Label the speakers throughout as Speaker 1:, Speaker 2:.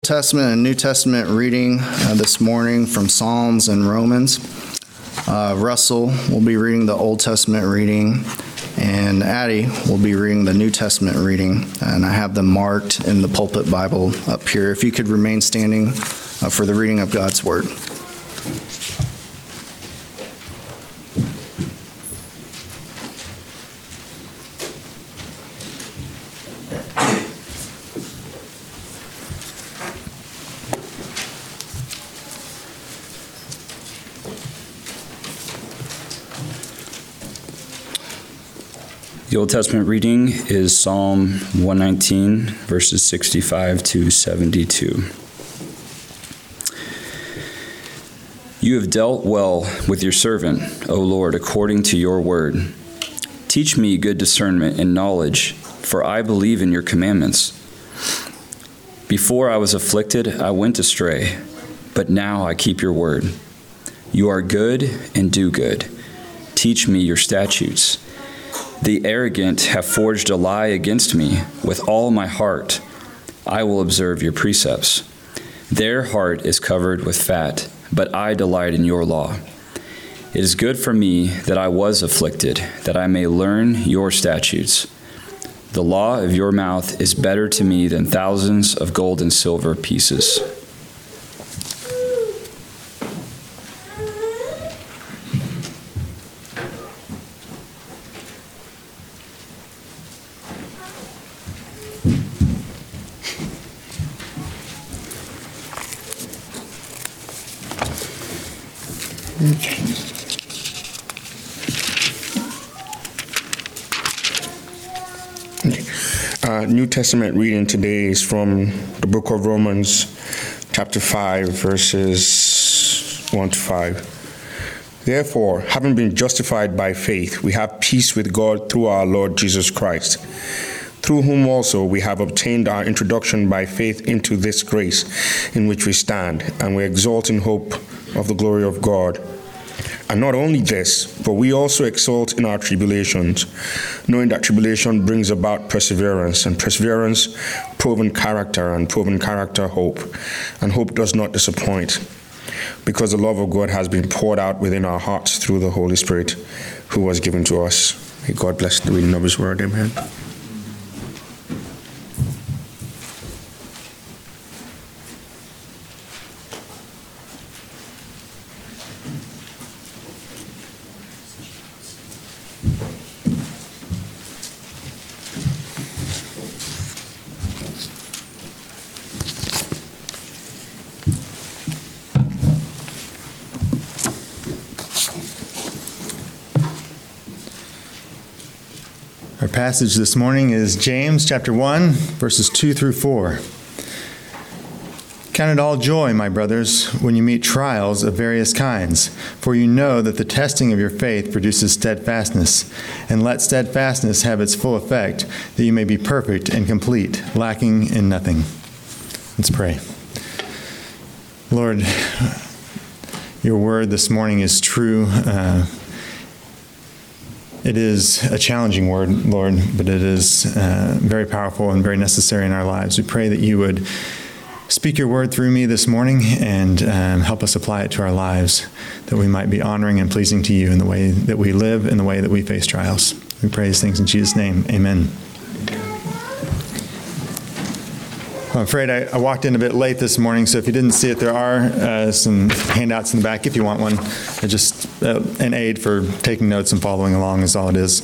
Speaker 1: Testament and New Testament reading this morning from Psalms and Romans. Russell will be reading the Old Testament reading, and Addie will be reading the New Testament reading, and I have them marked in the pulpit Bible up here. If you could remain standing for the reading of God's Word.
Speaker 2: The Old Testament reading is Psalm 119, verses 65 to 72. You have dealt well with your servant, O Lord, according to your word. Teach me good discernment and knowledge, for I believe in your commandments. Before I was afflicted, I went astray, but now I keep your word. You are good and do good. Teach me your statutes. The arrogant have forged a lie against me. With all my heart, I will observe your precepts. Their heart is covered with fat, but I delight in your law. It is good for me that I was afflicted, that I may learn your statutes. The law of your mouth is better to me than thousands of gold and silver pieces.
Speaker 3: New Testament reading today is from the book of Romans, chapter 5, verses 1 to 5. Therefore, having been justified by faith, we have peace with God through our Lord Jesus Christ, through whom also we have obtained our introduction by faith into this grace in which we stand, and we exult in hope of the glory of God. And not only this, but we also exult in our tribulations, knowing that tribulation brings about perseverance, and perseverance, proven character, and proven character, hope. And hope does not disappoint, because the love of God has been poured out within our hearts through the Holy Spirit who was given to us. May God bless the reading of his word. Amen.
Speaker 4: Our passage this morning is James chapter 1, verses 2 through 4. Count it all joy, my brothers, when you meet trials of various kinds, for you know that the testing of your faith produces steadfastness. And let steadfastness have its full effect, that you may be perfect and complete, lacking in nothing. Let's pray. Lord, your word this morning is true. It is a challenging word, Lord, but it is very powerful and very necessary in our lives. We pray that you would speak your word through me this morning and help us apply it to our lives, that we might be honoring and pleasing to you in the way that we live, in the way that we face trials. We pray these things in Jesus' name. Amen. I'm afraid I walked in a bit late this morning, so if you didn't see it, there are some handouts in the back if you want one. Just an aid for taking notes and following along is all it is.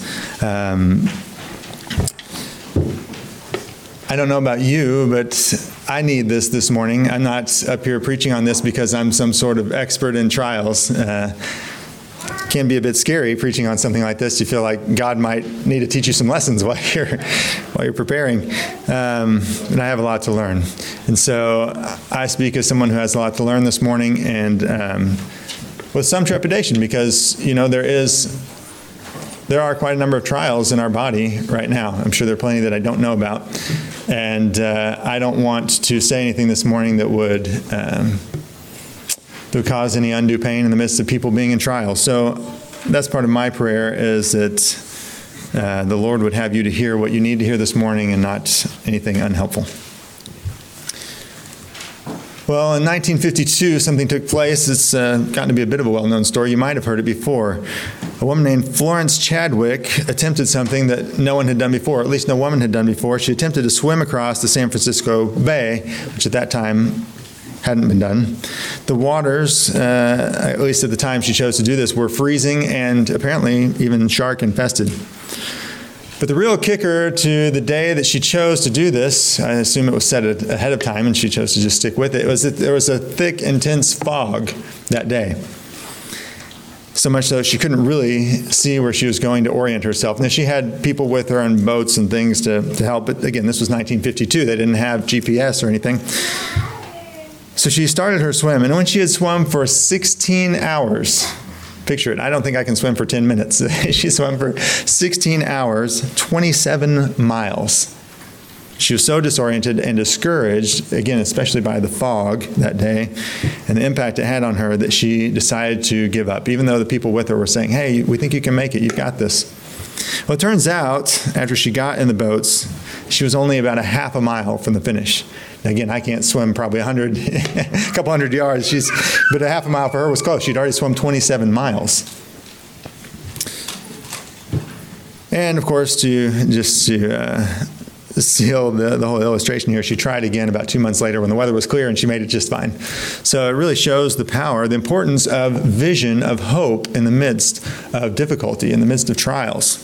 Speaker 4: I don't know about you, but I need this morning. I'm not up here preaching on this because I'm some sort of expert in trials. Can be a bit scary preaching on something like this. You feel like God might need to teach you some lessons while you're preparing. And I have a lot to learn. And so I speak as someone who has a lot to learn this morning, and with some trepidation, because there are quite a number of trials in our body right now. I'm sure there are plenty that I don't know about. And I don't want to say anything this morning that would cause any undue pain in the midst of people being in trials. So that's part of my prayer, is that the Lord would have you to hear what you need to hear this morning and not anything unhelpful. Well, in 1952, something took place. It's gotten to be a bit of a well-known story. You might have heard it before. A woman named Florence Chadwick attempted something that no one had done before, at least no woman had done before. She attempted to swim across the San Francisco Bay, which at that time hadn't been done. The waters, at least at the time she chose to do this, were freezing and apparently even shark infested. But the real kicker to the day that she chose to do this, I assume it was set ahead of time and she chose to just stick with it, was that there was a thick, intense fog that day. So much so she couldn't really see where she was going to orient herself. And she had people with her on boats and things to help. But again, this was 1952. They didn't have GPS or anything. So she started her swim. And when she had swum for 16 hours, picture it, I don't think I can swim for 10 minutes. She swam for 16 hours, 27 miles. She was so disoriented and discouraged, again, especially by the fog that day, and the impact it had on her, that she decided to give up, even though the people with her were saying, hey, we think you can make it, you've got this. Well, it turns out, after she got in the boats, she was only about a half a mile from the finish. Now, again, I can't swim probably a couple hundred yards, but a half a mile for her was close. She'd already swum 27 miles. And, of course, to seal the whole illustration here, she tried again about 2 months later when the weather was clear, and she made it just fine. So it really shows the power, the importance of vision, of hope in the midst of difficulty, in the midst of trials.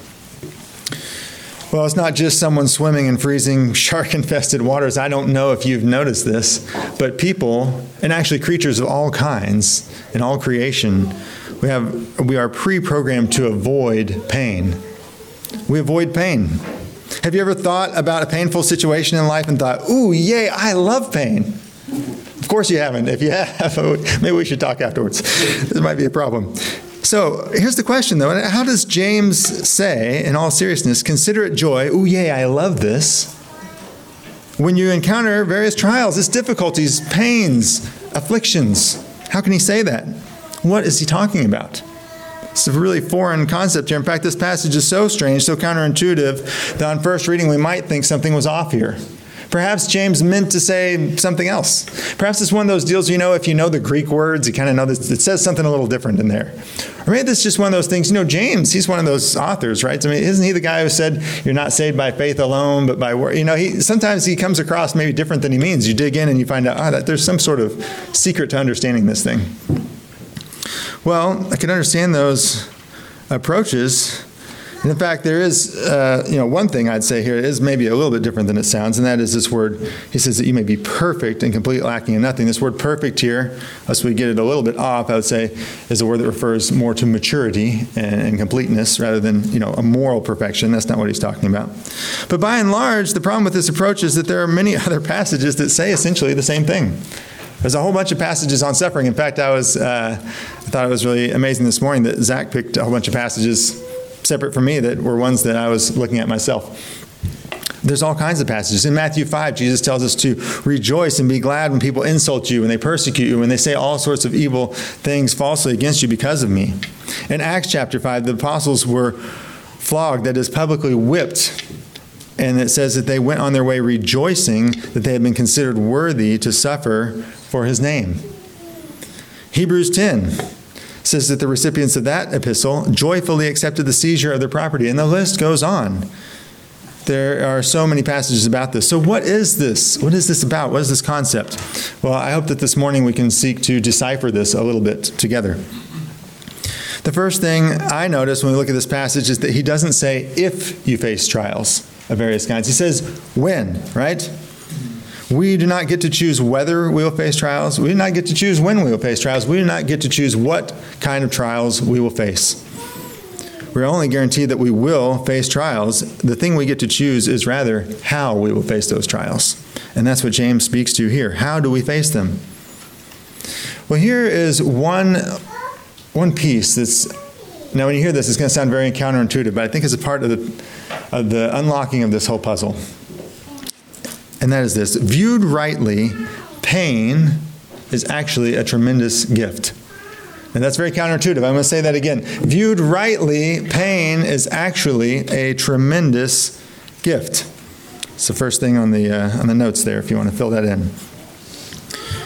Speaker 4: Well, it's not just someone swimming in freezing, shark-infested waters. I don't know if you've noticed this, but people, and actually creatures of all kinds in all creation, we are pre-programmed to avoid pain. We avoid pain. Have you ever thought about a painful situation in life and thought, ooh, yay, I love pain? Of course you haven't. If you have, maybe we should talk afterwards. This might be a problem. So here's the question, though. How does James say, in all seriousness, consider it joy, ooh, yay, I love this, when you encounter various trials, its difficulties, pains, afflictions? How can he say that? What is he talking about? It's a really foreign concept here. In fact, this passage is so strange, so counterintuitive, that on first reading we might think something was off here. Perhaps James meant to say something else. Perhaps it's one of those deals, if you know the Greek words, you kind of know this, it says something a little different in there. Or maybe this is just one of those things, James, he's one of those authors, right? I mean, isn't he the guy who said, you're not saved by faith alone, but by word? Sometimes he comes across maybe different than he means. You dig in and you find out, that there's some sort of secret to understanding this thing. Well, I can understand those approaches. And in fact, there is, one thing I'd say here is maybe a little bit different than it sounds, and that is this word, he says that you may be perfect and completely lacking in nothing. This word perfect here, unless we get it a little bit off, I would say, is a word that refers more to maturity and completeness rather than, a moral perfection. That's not what he's talking about. But by and large, the problem with this approach is that there are many other passages that say essentially the same thing. There's a whole bunch of passages on suffering. In fact, I thought it was really amazing this morning that Zach picked a whole bunch of passages separate from me that were ones that I was looking at myself. There's all kinds of passages. In Matthew 5, Jesus tells us to rejoice and be glad when people insult you, when they persecute you, when they say all sorts of evil things falsely against you because of me. In Acts chapter 5, the apostles were flogged, that is, publicly whipped. And it says that they went on their way rejoicing that they had been considered worthy to suffer for his name. Hebrews 10 says that the recipients of that epistle joyfully accepted the seizure of their property. And the list goes on. There are so many passages about this. So what is this? What is this about? What is this concept? Well, I hope that this morning we can seek to decipher this a little bit together. The first thing I notice when we look at this passage is that he doesn't say if you face trials of various kinds. He says when, right? We do not get to choose whether we will face trials. We do not get to choose when we will face trials. We do not get to choose what kind of trials we will face. We're only guaranteed that we will face trials. The thing we get to choose is rather how we will face those trials. And that's what James speaks to here. How do we face them? Well, here is one piece that's, now when you hear this, it's going to sound very counterintuitive, but I think it's a part of the unlocking of this whole puzzle. And that is this: viewed rightly, pain is actually a tremendous gift. And that's very counterintuitive. I'm going to say that again. Viewed rightly, pain is actually a tremendous gift. It's the first thing on the notes there, if you want to fill that in.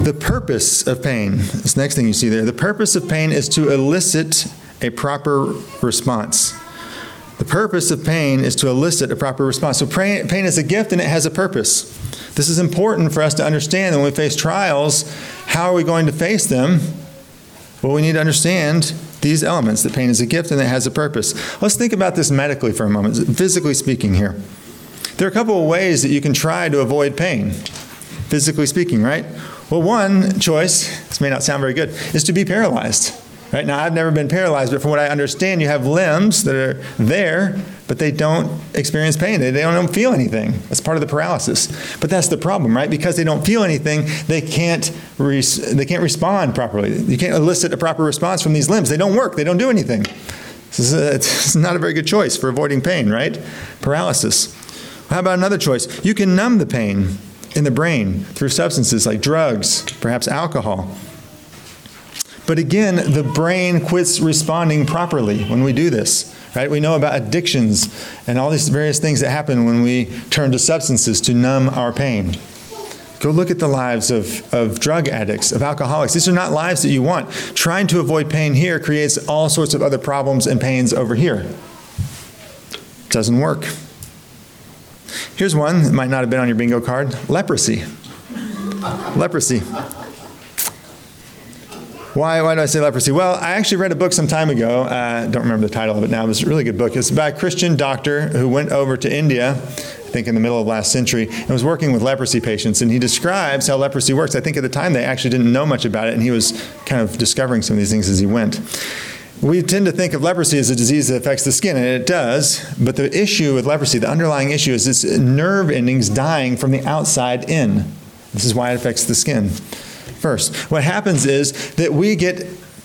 Speaker 4: The purpose of pain, this next thing you see there, the purpose of pain is to elicit a proper response. The purpose of pain is to elicit a proper response. So pain is a gift and it has a purpose. This is important for us to understand that when we face trials, how are we going to face them? Well, we need to understand these elements, that pain is a gift and it has a purpose. Let's think about this medically for a moment, physically speaking here. There are a couple of ways that you can try to avoid pain, physically speaking, right? Well, one choice, this may not sound very good, is to be paralyzed. Right? Now, I've never been paralyzed, but from what I understand, you have limbs that are there, but they don't experience pain. They don't feel anything. That's part of the paralysis. But that's the problem, right? Because they don't feel anything, they can't respond properly. You can't elicit a proper response from these limbs. They don't work. They don't do anything. It's not a very good choice for avoiding pain, right? Paralysis. How about another choice? You can numb the pain in the brain through substances like drugs, perhaps alcohol. But again, the brain quits responding properly when we do this, right? We know about addictions and all these various things that happen when we turn to substances to numb our pain. Go look at the lives of drug addicts, of alcoholics. These are not lives that you want. Trying to avoid pain here creates all sorts of other problems and pains over here. Doesn't work. Here's one that might not have been on your bingo card. Leprosy. Leprosy. Why do I say leprosy? Well, I actually read a book some time ago. I don't remember the title of it now. It was a really good book. It's by a Christian doctor who went over to India, I think in the middle of last century, and was working with leprosy patients. And he describes how leprosy works. I think at the time they actually didn't know much about it, and he was kind of discovering some of these things as he went. We tend to think of leprosy as a disease that affects the skin, and it does. But the issue with leprosy, the underlying issue, is its nerve endings dying from the outside in. This is why it affects the skin. First, what happens is that we get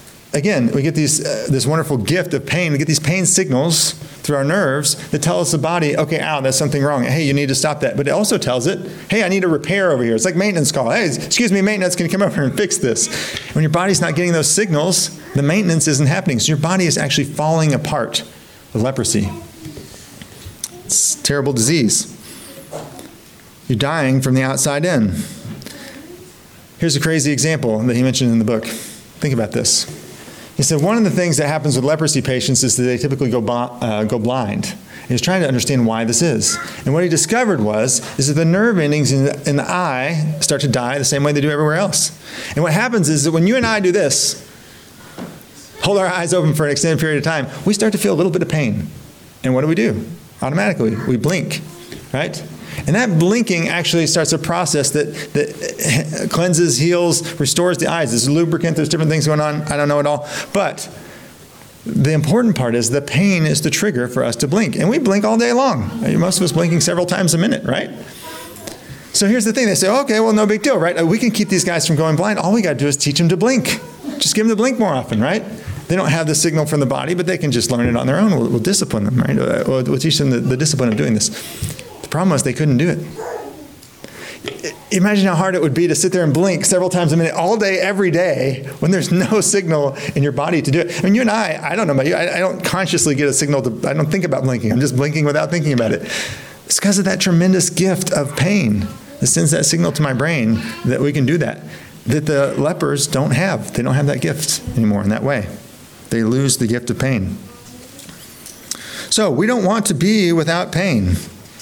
Speaker 4: this wonderful gift of pain. We get these pain signals through our nerves that tell us the body, okay, ow, that's something wrong. Hey, you need to stop that. But it also tells it, hey, I need a repair over here. It's like maintenance call. Hey, excuse me, maintenance, can you come over and fix this? When your body's not getting those signals, the maintenance isn't happening. So your body is actually falling apart with leprosy. It's a terrible disease. You're dying from the outside in. Here's a crazy example that he mentioned in the book. Think about this. He said one of the things that happens with leprosy patients is that they typically go blind. He was trying to understand why this is. And what he discovered is that the nerve endings in the eye start to die the same way they do everywhere else. And what happens is that when you and I do this, hold our eyes open for an extended period of time, we start to feel a little bit of pain. And what do? Automatically, we blink, right? And that blinking actually starts a process that cleanses, heals, restores the eyes. There's lubricant, there's different things going on. I don't know it all. But the important part is the pain is the trigger for us to blink. And we blink all day long. Most of us blinking several times a minute, right? So here's the thing. They say, okay, well, no big deal, right? We can keep these guys from going blind. All we got to do is teach them to blink. Just give them to blink more often, right? They don't have the signal from the body, but they can just learn it on their own. We'll discipline them, right? We'll teach them the discipline of doing this. The problem was they couldn't do it. Imagine how hard it would be to sit there and blink several times a minute, all day, every day, when there's no signal in your body to do it. I mean, you and I don't know about you, I don't consciously get a signal I don't think about blinking. I'm just blinking without thinking about it. It's because of that tremendous gift of pain that sends that signal to my brain that we can do that the lepers don't have. They don't have that gift anymore in that way. They lose the gift of pain. So we don't want to be without pain.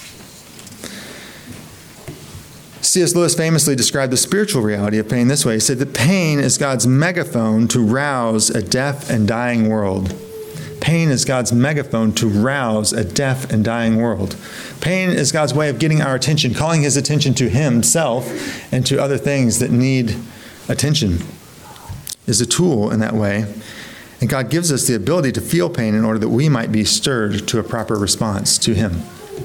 Speaker 4: C.S. Lewis famously described the spiritual reality of pain this way. He said that pain is God's megaphone to rouse a deaf and dying world. Pain is God's megaphone to rouse a deaf and dying world. Pain is God's way of getting our attention, calling his attention to himself and to other things that need attention. Is a tool in that way. And God gives us the ability to feel pain in order that we might be stirred to a proper response to him.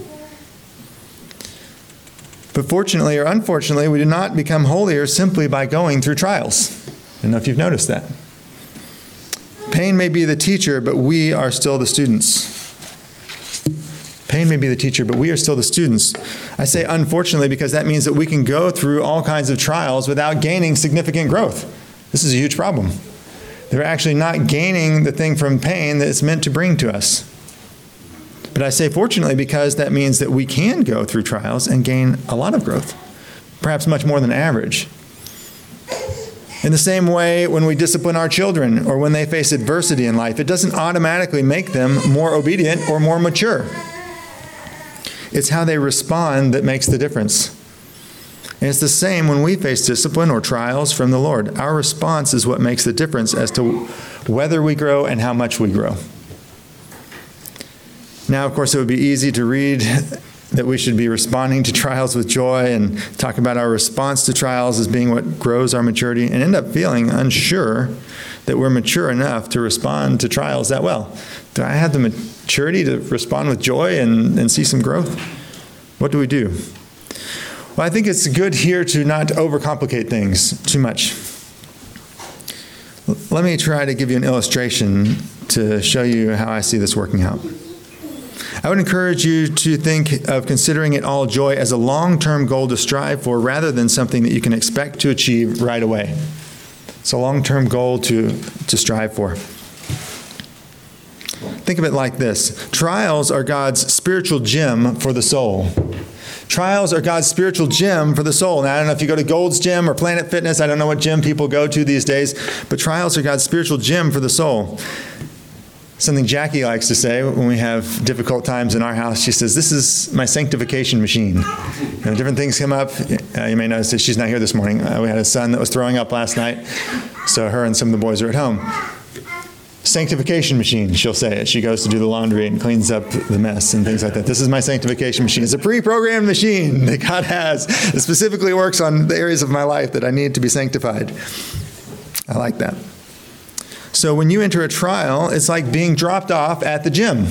Speaker 4: But fortunately or unfortunately, we do not become holier simply by going through trials. I don't know if you've noticed that. Pain may be the teacher, but we are still the students. Pain may be the teacher, but we are still the students. I say unfortunately because that means that we can go through all kinds of trials without gaining significant growth. This is a huge problem. They're actually not gaining the thing from pain that it's meant to bring to us. But I say fortunately because that means that we can go through trials and gain a lot of growth, perhaps much more than average. In the same way, when we discipline our children or when they face adversity in life, it doesn't automatically make them more obedient or more mature. It's how they respond that makes the difference. And it's the same when we face discipline or trials from the Lord. Our response is what makes the difference as to whether we grow and how much we grow. Now, of course, it would be easy to read that we should be responding to trials with joy and talk about our response to trials as being what grows our maturity and end up feeling unsure that we're mature enough to respond to trials that well. Do I have the maturity to respond with joy and see some growth? What do we do? Well, I think it's good here to not overcomplicate things too much. Let me try to give you an illustration to show you how I see this working out. I would encourage you to think of considering it all joy as a long-term goal to strive for rather than something that you can expect to achieve right away. It's a long-term goal to strive for. Think of it like this. Trials are God's spiritual gym for the soul. Trials are God's spiritual gym for the soul. Now, I don't know if you go to Gold's Gym or Planet Fitness. I don't know what gym people go to these days. But trials are God's spiritual gym for the soul. Something Jackie likes to say when we have difficult times in our house, she says, "This is my sanctification machine." You know, different things come up. You may notice that she's not here this morning. We had a son that was throwing up last night, so her and some of the boys are at home. Sanctification machine, she'll say it. She goes to do the laundry and cleans up the mess and things like that. This is my sanctification machine. It's a pre-programmed machine that God has. It specifically works on the areas of my life that I need to be sanctified. I like that. So when you enter a trial, it's like being dropped off at the gym.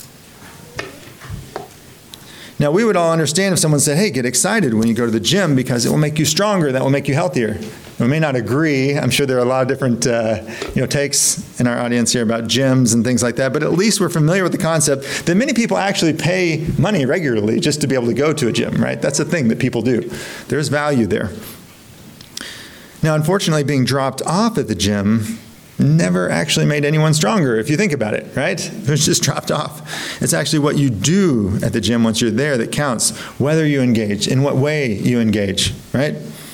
Speaker 4: Now, we would all understand if someone said, "Hey, get excited when you go to the gym because it will make you stronger, that will make you healthier." We may not agree. I'm sure there are a lot of different takes in our audience here about gyms and things like that, but at least we're familiar with the concept that many people actually pay money regularly just to be able to go to a gym, right? That's a thing that people do. There's value there. Now, unfortunately, being dropped off at the gym never actually made anyone stronger, if you think about it, right? It was just dropped off. It's actually what you do at the gym once you're there that counts, whether you engage, in what way you engage, right?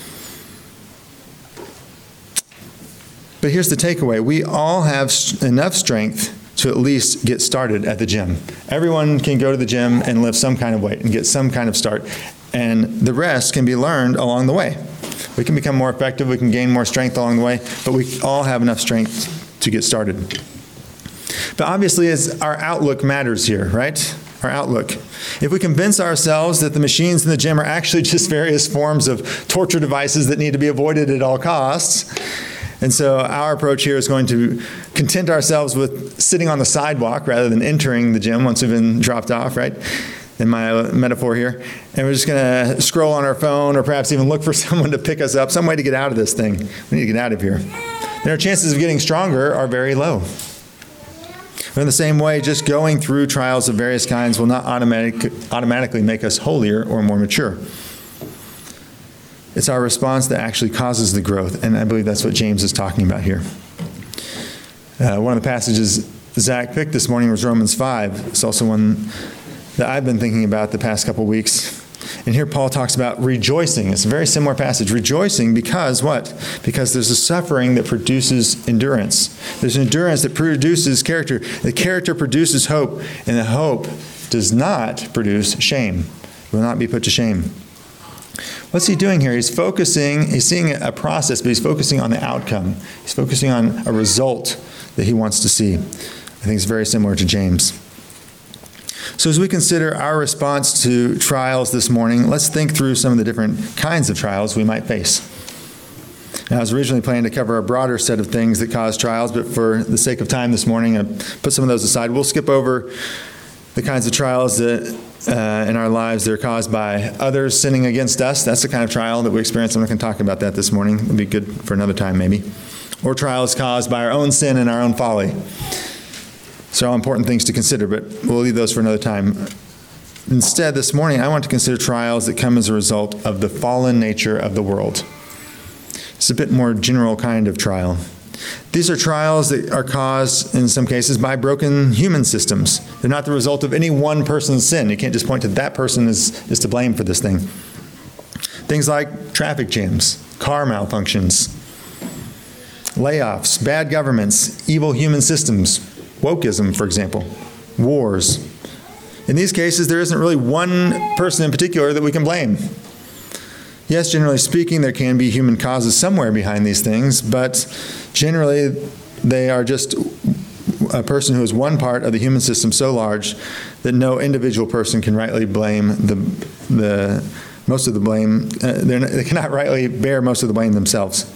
Speaker 4: But here's the takeaway. We all have enough strength to at least get started at the gym. Everyone can go to the gym and lift some kind of weight and get some kind of start, and the rest can be learned along the way. We can become more effective, we can gain more strength along the way, but we all have enough strength to get started. But obviously, our outlook matters here, right? Our outlook. If we convince ourselves that the machines in the gym are actually just various forms of torture devices that need to be avoided at all costs, and so our approach here is going to content ourselves with sitting on the sidewalk rather than entering the gym once we've been dropped off, right? In my metaphor here, and we're just going to scroll on our phone or perhaps even look for someone to pick us up, some way to get out of this thing. We need to get out of here. Then our chances of getting stronger are very low. But in the same way, just going through trials of various kinds will not automatically make us holier or more mature. It's our response that actually causes the growth, and I believe that's what James is talking about here. One of the passages Zach picked this morning was Romans 5. It's also one that I've been thinking about the past couple weeks. And here Paul talks about rejoicing. It's a very similar passage. Rejoicing because what? Because there's a suffering that produces endurance. There's endurance that produces character. The character produces hope, and the hope does not produce shame. Will not be put to shame. What's he doing here? He's seeing a process, but he's focusing on the outcome. He's focusing on a result that he wants to see. I think it's very similar to James. So as we consider our response to trials this morning, let's think through some of the different kinds of trials we might face. Now, I was originally planning to cover a broader set of things that cause trials, but for the sake of time this morning, I put some of those aside. We'll skip over the kinds of trials that in our lives that are caused by others sinning against us. That's the kind of trial that we experience. I'm not going to talk about that this morning. It'll be good for another time maybe. Or trials caused by our own sin and our own folly. So all important things to consider, but we'll leave those for another time. Instead, this morning, I want to consider trials that come as a result of the fallen nature of the world. It's a bit more general kind of trial. These are trials that are caused, in some cases, by broken human systems. They're not the result of any one person's sin. You can't just point to that person is to blame for this thing. Things like traffic jams, car malfunctions, layoffs, bad governments, evil human systems, wokeism, for example, wars. In these cases, there isn't really one person in particular that we can blame. Yes, generally speaking, there can be human causes somewhere behind these things, but generally they are just a person who is one part of the human system so large that no individual person can rightly blame the most of the blame. They cannot rightly bear most of the blame themselves.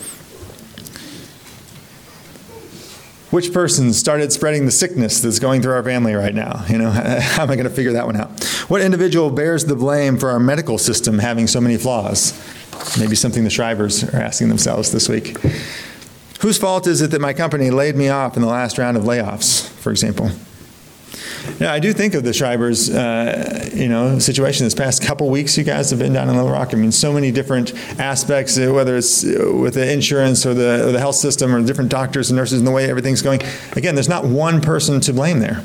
Speaker 4: Which person started spreading the sickness that's going through our family right now? How am I going to figure that one out? What individual bears the blame for our medical system having so many flaws? Maybe something the Shrivers are asking themselves this week. Whose fault is it that my company laid me off in the last round of layoffs, for example? Now, I do think of the Shrivers, situation this past couple weeks you guys have been down in Little Rock. I mean, so many different aspects, whether it's with the insurance or the health system or different doctors and nurses and the way everything's going. Again, there's not one person to blame there.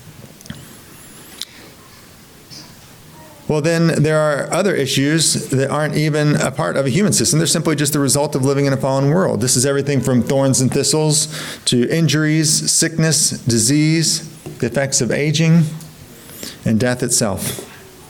Speaker 4: Well, then there are other issues that aren't even a part of a human system. They're simply just the result of living in a fallen world. This is everything from thorns and thistles to injuries, sickness, disease, the effects of aging, and death itself.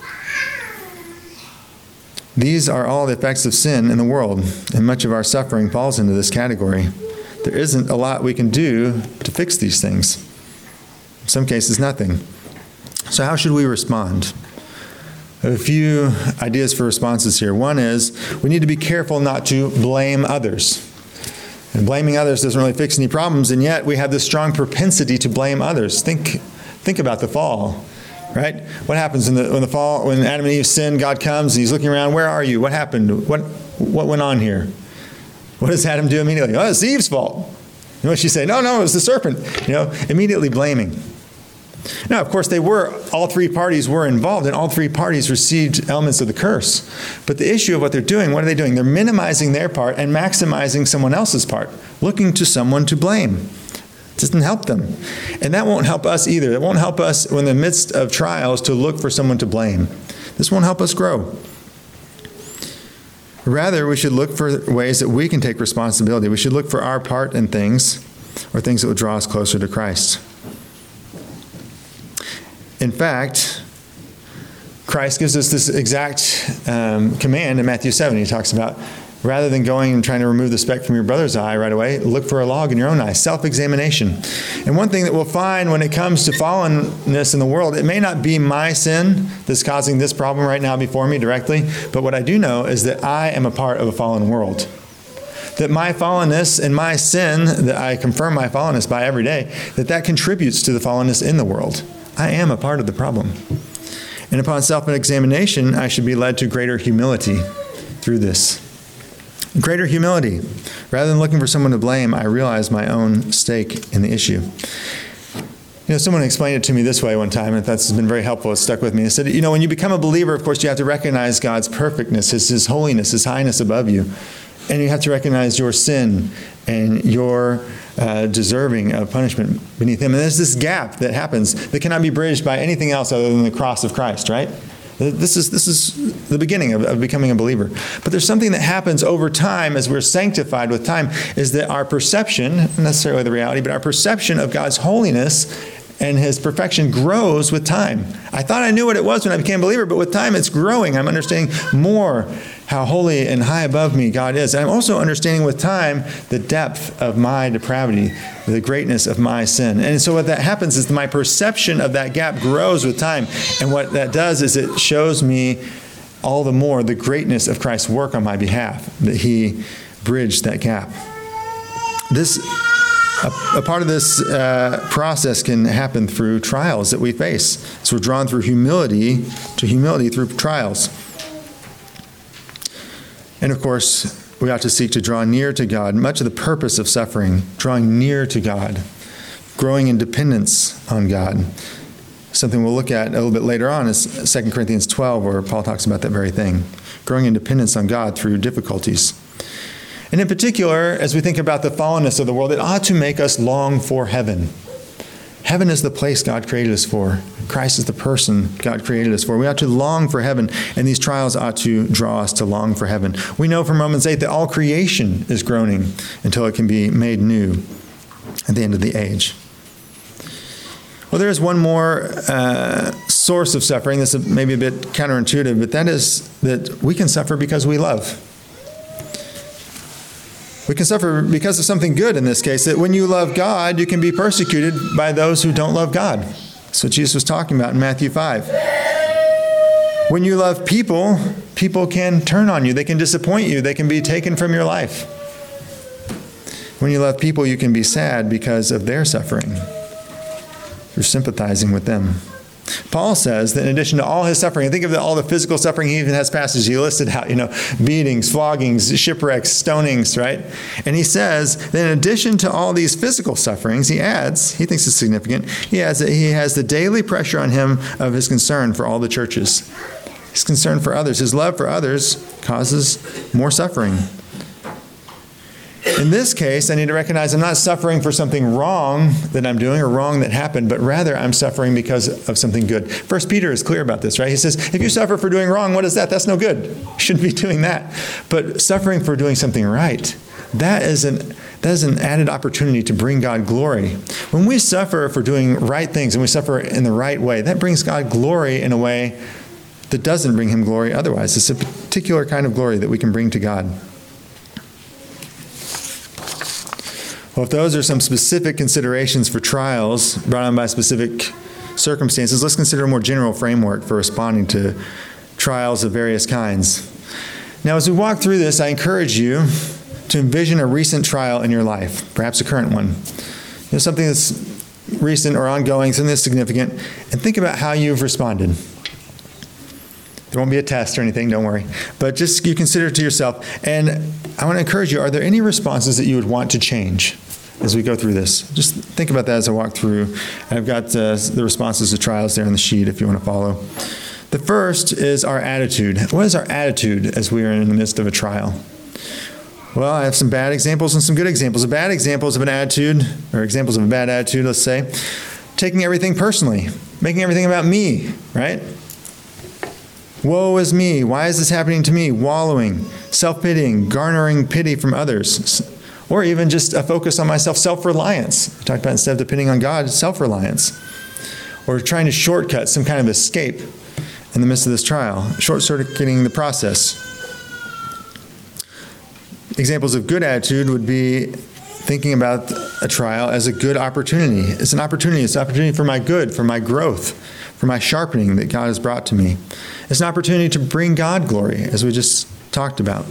Speaker 4: These are all the effects of sin in the world, and much of our suffering falls into this category. There isn't a lot we can do to fix these things. In some cases, nothing. So how should we respond? A few ideas for responses here. One is we need to be careful not to blame others. And blaming others doesn't really fix any problems, and yet we have this strong propensity to blame others. Think about the fall, right? What happens in the fall when Adam and Eve sinned? God comes and he's looking around. Where are you? What happened? What went on here? What does Adam do immediately? Oh, it's Eve's fault. You know what she say? No, it was the serpent. Immediately blaming. Now, of course, all three parties were involved, and all three parties received elements of the curse. But the issue of what they're doing, what are they doing? They're minimizing their part and maximizing someone else's part, looking to someone to blame. It doesn't help them. And that won't help us either. It won't help us in the midst of trials to look for someone to blame. This won't help us grow. Rather, we should look for ways that we can take responsibility. We should look for our part in things, or things that will draw us closer to Christ. In fact, Christ gives us this exact command in Matthew 7. He talks about, rather than going and trying to remove the speck from your brother's eye right away, look for a log in your own eye, self-examination. And one thing that we'll find when it comes to fallenness in the world, it may not be my sin that's causing this problem right now before me directly, but what I do know is that I am a part of a fallen world. That my fallenness and my sin, that I confirm my fallenness by every day, that contributes to the fallenness in the world. I am a part of the problem. And upon self-examination, I should be led to greater humility through this. Greater humility. Rather than looking for someone to blame, I realize my own stake in the issue. Someone explained it to me this way one time, and that's been very helpful. It stuck with me. It said, when you become a believer, of course, you have to recognize God's perfectness, His holiness, His highness above you. And you have to recognize your sin and your deserving of punishment beneath Him. And there's this gap that happens that cannot be bridged by anything else other than the cross of Christ, right? This is the beginning of becoming a believer. But there's something that happens over time as we're sanctified with time, is that our perception, not necessarily the reality, but our perception of God's holiness and His perfection grows with time. I thought I knew what it was when I became a believer, but with time it's growing. I'm understanding more how holy and high above me God is. And I'm also understanding with time the depth of my depravity, the greatness of my sin. And so what that happens is my perception of that gap grows with time. And what that does is it shows me all the more the greatness of Christ's work on my behalf, that He bridged that gap. A part of this process can happen through trials that we face. So we're drawn through humility to humility through trials. And of course, we ought to seek to draw near to God. Much of the purpose of suffering, drawing near to God, growing in dependence on God. Something we'll look at a little bit later on is 2 Corinthians 12, where Paul talks about that very thing. Growing in dependence on God through difficulties. And in particular, as we think about the fallenness of the world, it ought to make us long for heaven. Heaven is the place God created us for. Christ is the person God created us for. We ought to long for heaven, and these trials ought to draw us to long for heaven. We know from Romans 8 that all creation is groaning until it can be made new at the end of the age. Well, there is one more source of suffering that's maybe a bit counterintuitive, but that is that we can suffer because we love. We can suffer because of something good in this case, that when you love God, you can be persecuted by those who don't love God. That's what Jesus was talking about in Matthew 5. When you love people, people can turn on you. They can disappoint you. They can be taken from your life. When you love people, you can be sad because of their suffering. You're sympathizing with them. Paul says that in addition to all his suffering, think of all the physical suffering he even has passages he listed out, beatings, floggings, shipwrecks, stonings, right? And he says that in addition to all these physical sufferings, he adds, he thinks it's significant, he adds that he has the daily pressure on him of his concern for all the churches. His concern for others, his love for others causes more suffering. In this case, I need to recognize I'm not suffering for something wrong that I'm doing or wrong that happened, but rather I'm suffering because of something good. 1 Peter is clear about this, right? He says, if you suffer for doing wrong, what is that? That's no good. You shouldn't be doing that. But suffering for doing something right, that is an added opportunity to bring God glory. When we suffer for doing right things and we suffer in the right way, that brings God glory in a way that doesn't bring him glory otherwise. It's a particular kind of glory that we can bring to God. Well, if those are some specific considerations for trials brought on by specific circumstances, let's consider a more general framework for responding to trials of various kinds. Now, as we walk through this, I encourage you to envision a recent trial in your life, perhaps a current one. Something that's recent or ongoing, something that's significant, and think about how you've responded. There won't be a test or anything, don't worry. But just you consider it to yourself. And I want to encourage you, are there any responses that you would want to change as we go through this? Just think about that as I walk through. And I've got the responses to trials there on the sheet if you want to follow. The first is our attitude. What is our attitude as we are in the midst of a trial? Well, I have some bad examples and some good examples. The bad examples of an attitude, or examples of a bad attitude, let's say, taking everything personally, making everything about me, right? Woe is me. Why is this happening to me? Wallowing, self-pitying, garnering pity from others, or even just a focus on myself, self-reliance. I talked about instead of depending on God, self-reliance, or trying to shortcut some kind of escape in the midst of this trial, short-circuiting the process. Examples of good attitude would be thinking about a trial as a good opportunity. It's an opportunity. It's an opportunity for my good, for my growth, for my sharpening that God has brought to me. It's an opportunity to bring God glory, as we just talked about.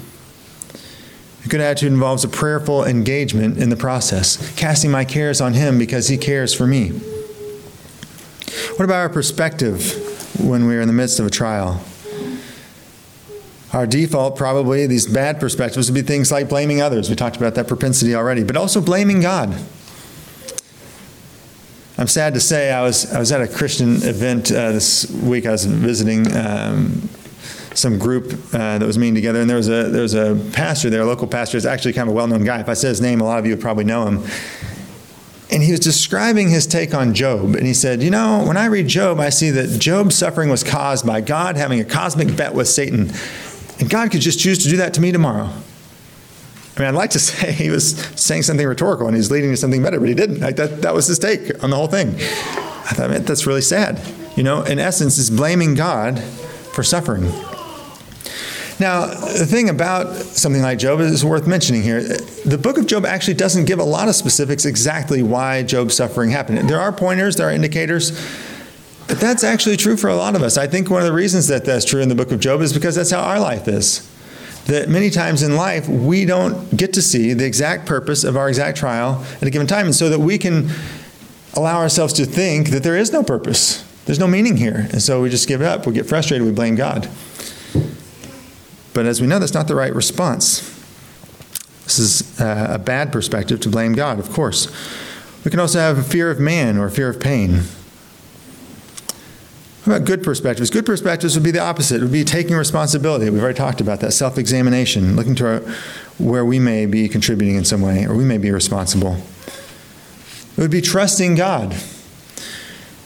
Speaker 4: A good attitude involves a prayerful engagement in the process, casting my cares on Him because He cares for me. What about our perspective when we are in the midst of a trial? Our default, probably, these bad perspectives would be things like blaming others. We talked about that propensity already, but also blaming God. I'm sad to say I was at a Christian event this week. I was visiting some group that was meeting together, and there was a pastor there, a local pastor. He's actually kind of a well-known guy. If I say his name, a lot of you would probably know him. And he was describing his take on Job. And he said, when I read Job, I see that Job's suffering was caused by God having a cosmic bet with Satan. And God could just choose to do that to me tomorrow. I mean, I'd like to say he was saying something rhetorical and he's leading to something better, but he didn't. Like that was his take on the whole thing. I thought, man, that's really sad. In essence, is blaming God for suffering. Now, the thing about something like Job is worth mentioning here. The book of Job actually doesn't give a lot of specifics exactly why Job's suffering happened. There are pointers, there are indicators, but that's actually true for a lot of us. I think one of the reasons that that's true in the book of Job is because that's how our life is. That many times in life, we don't get to see the exact purpose of our exact trial at a given time, and so that we can allow ourselves to think that there is no purpose. There's no meaning here. And so we just give it up. We get frustrated. We blame God. But as we know, that's not the right response. This is a bad perspective to blame God, of course. We can also have a fear of man or a fear of pain. What about good perspectives? Good perspectives would be the opposite. It would be taking responsibility. We've already talked about that. Self-examination, looking to where we may be contributing in some way, or we may be responsible. It would be trusting God.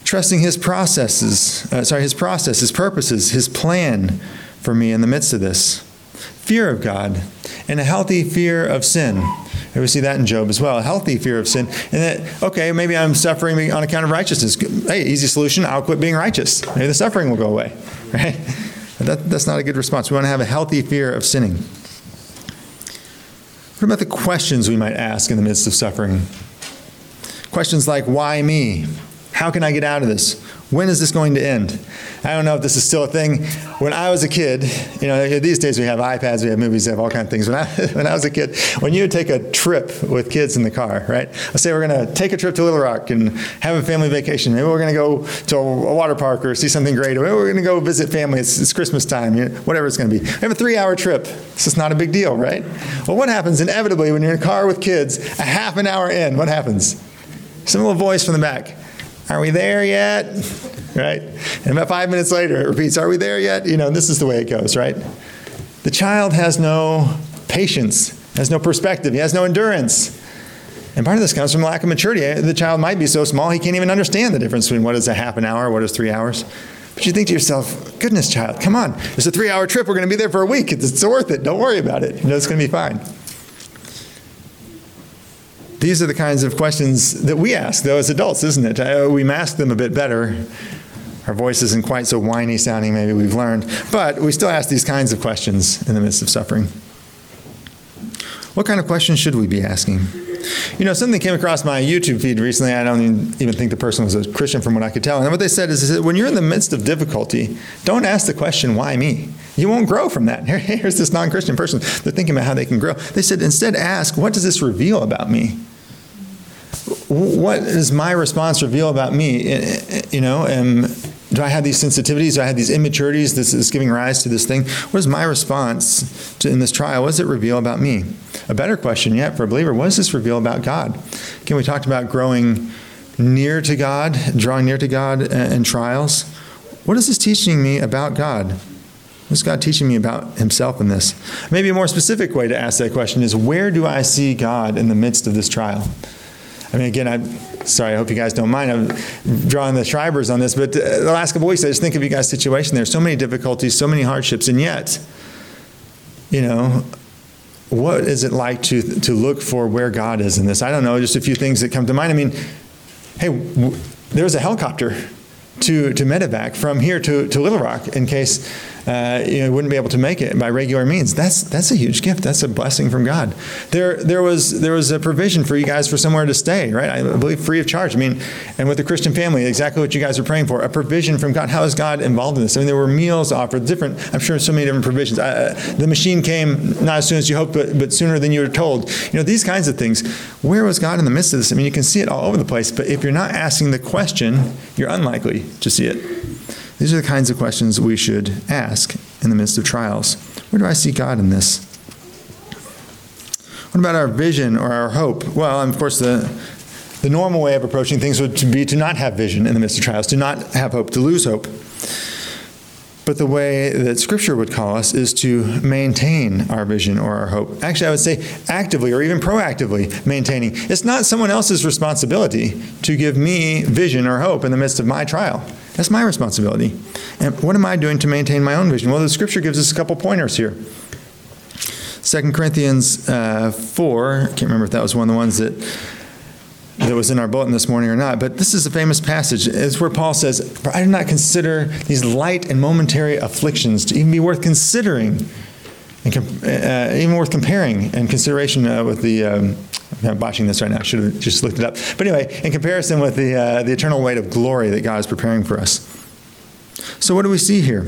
Speaker 4: trusting his process, his purposes, his plan for me in the midst of this. Fear of God and a healthy fear of sin. We see that in Job as well, a healthy fear of sin. And that, okay, maybe I'm suffering on account of righteousness. Hey, easy solution, I'll quit being righteous. Maybe the suffering will go away, right? That's not a good response. We want to have a healthy fear of sinning. What about the questions we might ask in the midst of suffering? Questions like, why me? How can I get out of this? When is this going to end? I don't know if this is still a thing. When I was a kid, these days we have iPads, we have movies, we have all kinds of things. When I was a kid, when you would take a trip with kids in the car, right? Let's say we're going to take a trip to Little Rock and have a family vacation. Maybe we're going to go to a water park or see something great. Or maybe we're going to go visit family. It's Christmas time, whatever it's going to be. We have a 3-hour trip. It's just not a big deal, right? Well, what happens inevitably when you're in a car with kids, a half an hour in, what happens? Some little voice from the back. Are we there yet? Right? And about 5 minutes later, it repeats, are we there yet? This is the way it goes, right? The child has no patience, has no perspective, he has no endurance. And part of this comes from lack of maturity. The child might be so small, he can't even understand the difference between what is a half an hour, what is 3 hours. But you think to yourself, goodness, child, come on. It's a 3-hour trip. We're going to be there for a week. It's worth it. Don't worry about it. It's going to be fine. These are the kinds of questions that we ask, though, as adults, isn't it? We mask them a bit better. Our voice isn't quite so whiny sounding, maybe we've learned. But we still ask these kinds of questions in the midst of suffering. What kind of questions should we be asking? Something came across my YouTube feed recently. I don't even think the person was a Christian from what I could tell. And what they said is that when you're in the midst of difficulty, don't ask the question, why me? You won't grow from that. Here's this non-Christian person. They're thinking about how they can grow. They said, instead ask, what does this reveal about me? What does my response reveal about me? Do I have these sensitivities? Do I have these immaturities? This is giving rise to this thing. What is my response in this trial? What does it reveal about me? A better question yet for a believer, what does this reveal about God? Again, we talked about growing near to God, drawing near to God in trials. What is this teaching me about God? What is God teaching me about himself in this? Maybe a more specific way to ask that question is, where do I see God in the midst of this trial? Again, I hope you guys don't mind. I'm drawing the Schreibers on this, but the last couple of weeks, I just think of you guys' situation. There's so many difficulties, so many hardships, and yet, what is it like to look for where God is in this? I don't know, just a few things that come to mind. There was a helicopter to medevac from here to Little Rock in case wouldn't be able to make it by regular means. That's a huge gift. That's a blessing from God. There was a provision for you guys for somewhere to stay, right? I believe free of charge. And with the Christian family, exactly what you guys were praying for, a provision from God. How is God involved in this? There were meals offered, I'm sure so many different provisions. The machine came not as soon as you hoped, but sooner than you were told. These kinds of things. Where was God in the midst of this? You can see it all over the place, but if you're not asking the question, you're unlikely to see it. These are the kinds of questions we should ask in the midst of trials. Where do I see God in this? What about our vision or our hope? Well, of course, the normal way of approaching things would be to not have vision in the midst of trials, to not have hope, to lose hope. But the way that Scripture would call us is to maintain our vision or our hope. Actually, I would say actively or even proactively maintaining. It's not someone else's responsibility to give me vision or hope in the midst of my trial. That's my responsibility. And what am I doing to maintain my own vision? Well, the Scripture gives us a couple pointers here. 2 Corinthians 4, I can't remember if that was one of the ones that was in our bulletin this morning or not, but this is a famous passage. It's where Paul says, "For I do not consider these light and momentary afflictions to even be worth considering, and even worth comparing and consideration with the." I'm botching this right now. I should have just looked it up. But anyway, in comparison with the eternal weight of glory that God is preparing for us. So what do we see here?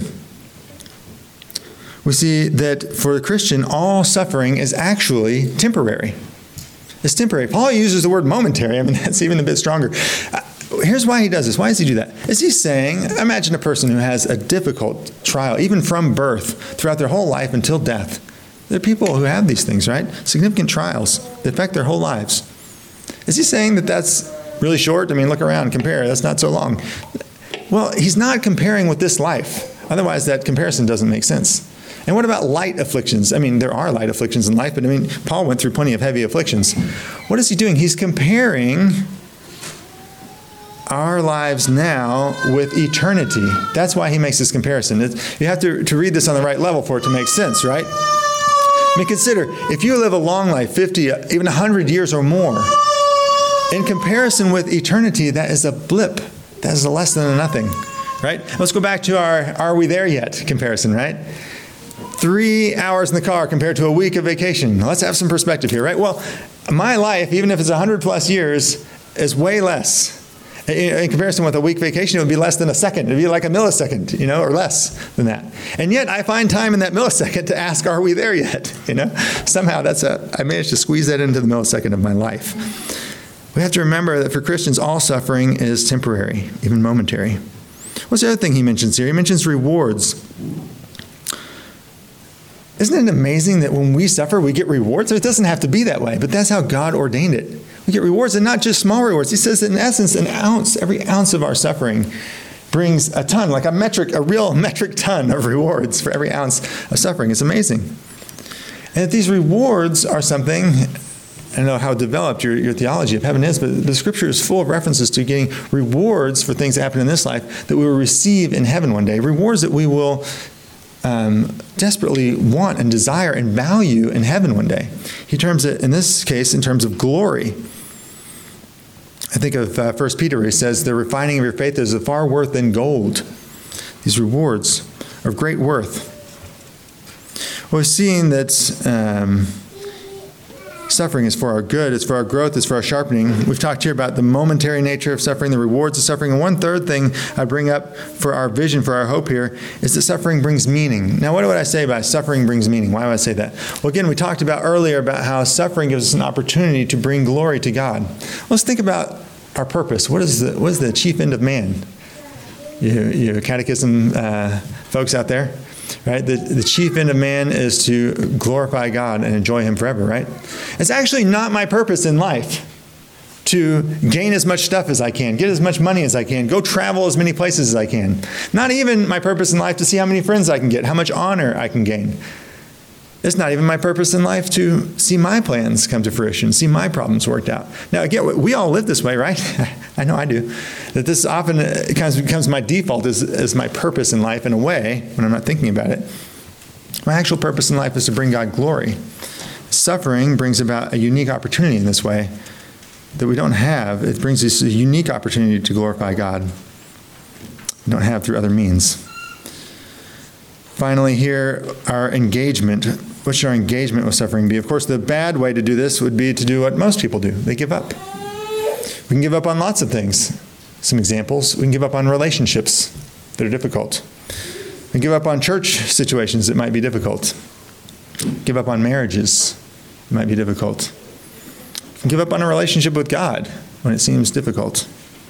Speaker 4: We see that for the Christian, all suffering is actually temporary. It's temporary. Paul uses the word momentary. That's even a bit stronger. Here's why he does this. Why does he do that? Is he saying, imagine a person who has a difficult trial, even from birth, throughout their whole life until death. There are people who have these things, right? Significant trials that affect their whole lives. Is he saying that that's really short? Look around, compare. That's not so long. Well, he's not comparing with this life. Otherwise, that comparison doesn't make sense. And what about light afflictions? There are light afflictions in life, but Paul went through plenty of heavy afflictions. What is he doing? He's comparing our lives now with eternity. That's why he makes this comparison. You have to read this on the right level for it to make sense, right? I mean, consider, if you live a long life, 50, even 100 years or more, in comparison with eternity, that is a blip. That is less than a nothing, right? Let's go back to our "are we there yet" comparison, right? 3 hours in the car compared to a week of vacation. Let's have some perspective here, right? Well, my life, even if it's 100 plus years, is way less. In comparison with a week vacation, it would be less than a second. It would be like a millisecond, or less than that. And yet I find time in that millisecond to ask, are we there yet? Somehow I managed to squeeze that into the millisecond of my life. We have to remember that for Christians, all suffering is temporary, even momentary. What's the other thing he mentions here? He mentions rewards. Isn't it amazing that when we suffer, we get rewards? It doesn't have to be that way, but that's how God ordained it. We get rewards, and not just small rewards. He says that in essence, every ounce of our suffering brings a ton, like a real metric ton of rewards for every ounce of suffering. It's amazing. And that these rewards are something, I don't know how developed your theology of heaven is, but the Scripture is full of references to getting rewards for things that happen in this life that we will receive in heaven one day. Rewards that we will desperately want and desire and value in heaven one day. He terms it, in this case, in terms of glory. I think of 1 Peter, where he says, the refining of your faith is of far worth than gold. These rewards are of great worth. Well, we're seeing that suffering is for our good, it's for our growth, it's for our sharpening. We've talked here about the momentary nature of suffering, the rewards of suffering. And one third thing I bring up for our vision, for our hope here, is that suffering brings meaning. Now, what would I say about suffering brings meaning? Why would I say that? Well, again, we talked about earlier about how suffering gives us an opportunity to bring glory to God. Let's think about our purpose. What is the chief end of man? You catechism folks out there? Right? The chief end of man is to glorify God and enjoy him forever, right? It's actually not my purpose in life to gain as much stuff as I can, get as much money as I can, go travel as many places as I can. Not even my purpose in life to see how many friends I can get, how much honor I can gain. It's not even my purpose in life to see my plans come to fruition, see my problems worked out. Now, again, we all live this way, right? I know I do. That this often becomes my default as my purpose in life in a way when I'm not thinking about it. My actual purpose in life is to bring God glory. Suffering brings about a unique opportunity in this way that we don't have. It brings us a unique opportunity to glorify God we don't have through other means. Finally, here, our engagement. What should our engagement with suffering be? Of course, the bad way to do this would be to do what most people do. They give up. We can give up on lots of things. Some examples. We can give up on relationships that are difficult. We can give up on church situations that might be difficult. Give up on marriages that might be difficult. We can give up on a relationship with God when it seems difficult.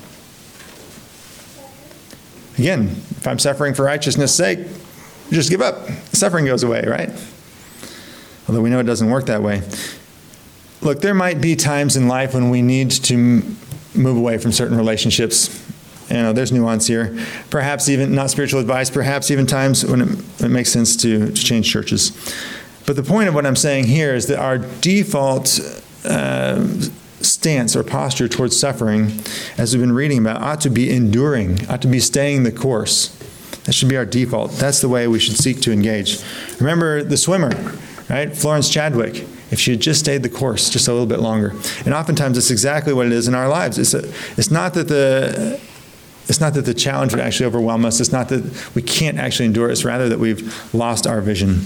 Speaker 4: Again, if I'm suffering for righteousness' sake, just give up. Suffering goes away, right? Although we know it doesn't work that way. Look, there might be times in life when we need to move away from certain relationships. There's nuance here. Perhaps even not spiritual advice, perhaps even times when it makes sense to change churches. But the point of what I'm saying here is that our default stance or posture towards suffering, as we've been reading about, ought to be enduring, ought to be staying the course. That should be our default. That's the way we should seek to engage. Remember the swimmer, right? Florence Chadwick. If she had just stayed the course just a little bit longer. And oftentimes it's exactly what it is in our lives. It's not that the challenge would actually overwhelm us. It's not that we can't actually endure it. It's rather that we've lost our vision.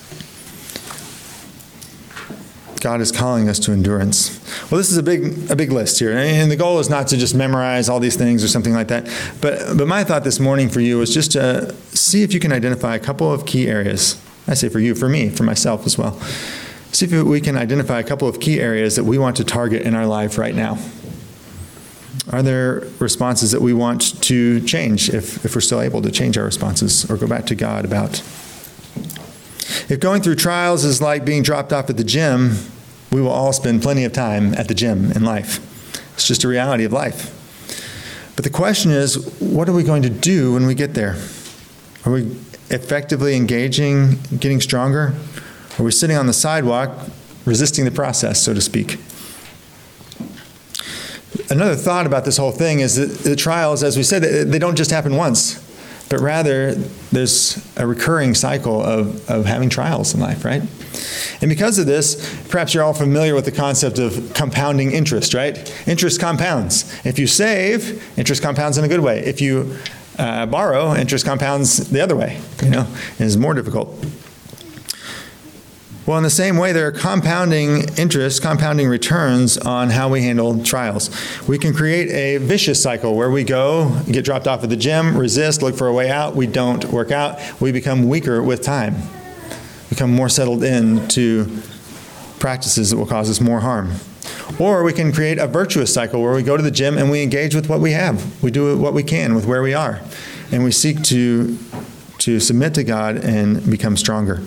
Speaker 4: God is calling us to endurance. Well, this is a big list here. And the goal is not to just memorize all these things or something like that. But my thought this morning for you was just to see if you can identify a couple of key areas. I say for you, for me, for myself as well. See if we can identify a couple of key areas that we want to target in our life right now. Are there responses that we want to change if we're still able to change our responses or go back to God about? If going through trials is like being dropped off at the gym, we will all spend plenty of time at the gym in life. It's just a reality of life. But the question is, what are we going to do when we get there? Are we effectively engaging, getting stronger? Are we sitting on the sidewalk, resisting the process, so to speak? another thought about this whole thing is that the trials, as we said, they don't just happen once, but rather there's a recurring cycle of having trials in life, right? And because of this, perhaps you're all familiar with the concept of compounding interest, right? Interest compounds. If you save, interest compounds in a good way. If you borrow, interest compounds the other way, and is more difficult. Well, in the same way, there are compounding interest, compounding returns on how we handle trials. We can create a vicious cycle where we go, get dropped off at the gym, resist, look for a way out. We don't work out. We become weaker with time, become more settled into practices that will cause us more harm. Or we can create a virtuous cycle where we go to the gym and we engage with what we have. We do what we can with where we are. And we seek to submit to God and become stronger.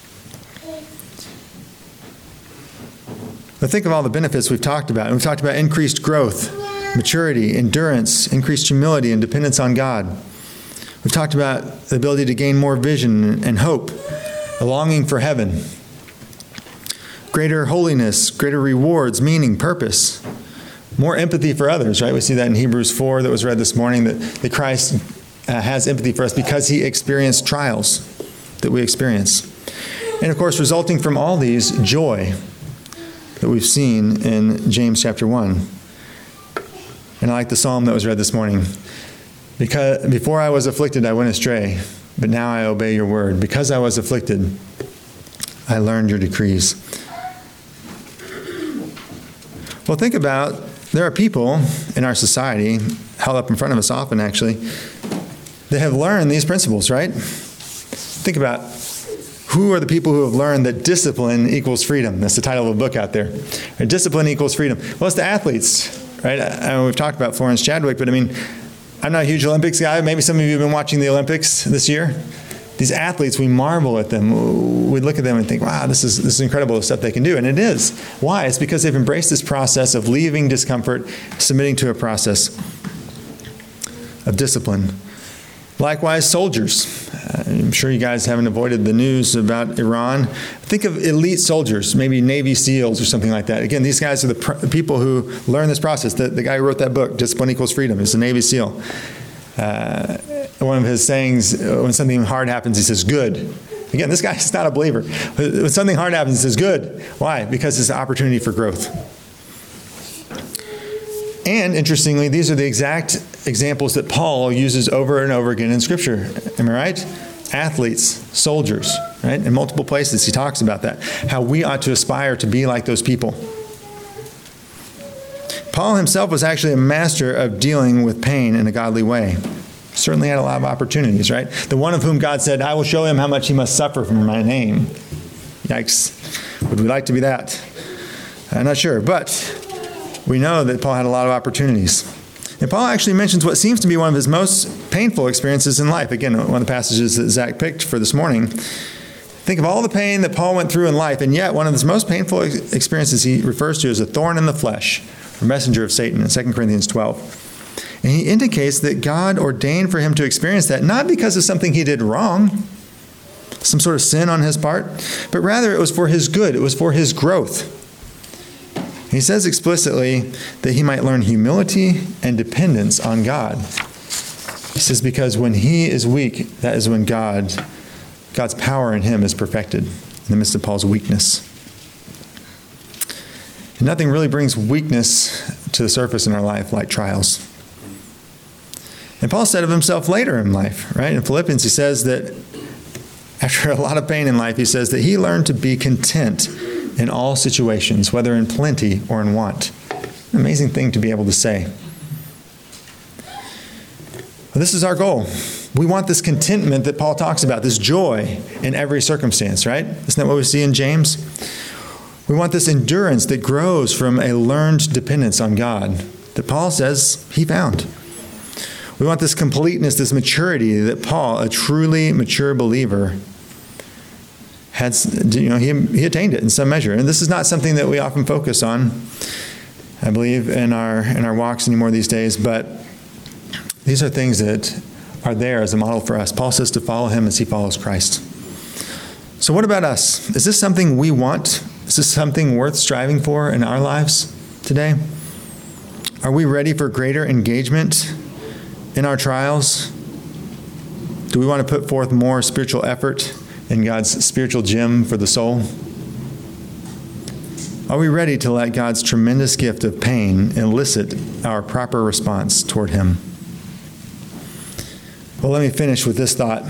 Speaker 4: But think of all the benefits we've talked about. And we've talked about increased growth, maturity, endurance, increased humility, and dependence on God. We've talked about the ability to gain more vision and hope, a longing for heaven, greater holiness, greater rewards, meaning, purpose, more empathy for others, right? We see that in Hebrews 4 that was read this morning, that Christ has empathy for us because he experienced trials that we experience. And of course, resulting from all these, joy that we've seen in James chapter 1. And I like the psalm that was read this morning. Because before I was afflicted, I went astray, but now I obey your word. Because I was afflicted, I learned your decrees. Well, think about, there are people in our society, held up in front of us often actually, that have learned these principles, right? Think about, who are the people who have learned that discipline equals freedom? That's the title of a book out there. Right? Discipline equals freedom. Well, it's the athletes, right? We've talked about Florence Chadwick, but I'm not a huge Olympics guy. Maybe some of you have been watching the Olympics this year. These athletes, we marvel at them. We look at them and think, wow, this is incredible, the stuff they can do. And it is. Why? It's because they've embraced this process of leaving discomfort, submitting to a process of discipline. Likewise, soldiers. I'm sure you guys haven't avoided the news about Iran. Think of elite soldiers, maybe Navy SEALs or something like that. Again, these guys are the people who learn this process. The guy who wrote that book, Discipline Equals Freedom, is a Navy SEAL. One of his sayings, when something hard happens, he says, good. Again, this guy is not a believer. When something hard happens, he says, good. Why? Because it's an opportunity for growth. And interestingly, these are the exact examples that Paul uses over and over again in Scripture. Am I right? Athletes, soldiers, right? In multiple places he talks about that. How we ought to aspire to be like those people. Paul himself was actually a master of dealing with pain in a godly way. Certainly had a lot of opportunities, right? The one of whom God said, I will show him how much he must suffer for my name. Yikes. Would we like to be that? I'm not sure, but we know that Paul had a lot of opportunities. And Paul actually mentions what seems to be one of his most painful experiences in life. Again, one of the passages that Zach picked for this morning. Think of all the pain that Paul went through in life, and yet one of his most painful experiences he refers to as a thorn in the flesh, or messenger of Satan in 2 Corinthians 12. And he indicates that God ordained for him to experience that, not because of something he did wrong, some sort of sin on his part, but rather it was for his good, it was for his growth. He says explicitly that he might learn humility and dependence on God. He says because when he is weak, that is when God's power in him is perfected in the midst of Paul's weakness. And nothing really brings weakness to the surface in our life like trials. And Paul said of himself later in life, right? In Philippians, he says that after a lot of pain in life, he says that he learned to be content in all situations, whether in plenty or in want. An amazing thing to be able to say. Well, this is our goal. We want this contentment that Paul talks about, this joy in every circumstance, right? Isn't that what we see in James? We want this endurance that grows from a learned dependence on God that Paul says he found. We want this completeness, this maturity that Paul, a truly mature believer, he attained it in some measure. And this is not something that we often focus on, I believe, in our walks anymore these days, but these are things that are there as a model for us. Paul says to follow him as he follows Christ. So what about us? Is this something we want? Is this something worth striving for in our lives today? Are we ready for greater engagement in our trials? Do we want to put forth more spiritual effort in God's spiritual gym for the soul? Are we ready to let God's tremendous gift of pain elicit our proper response toward Him? Well, let me finish with this thought.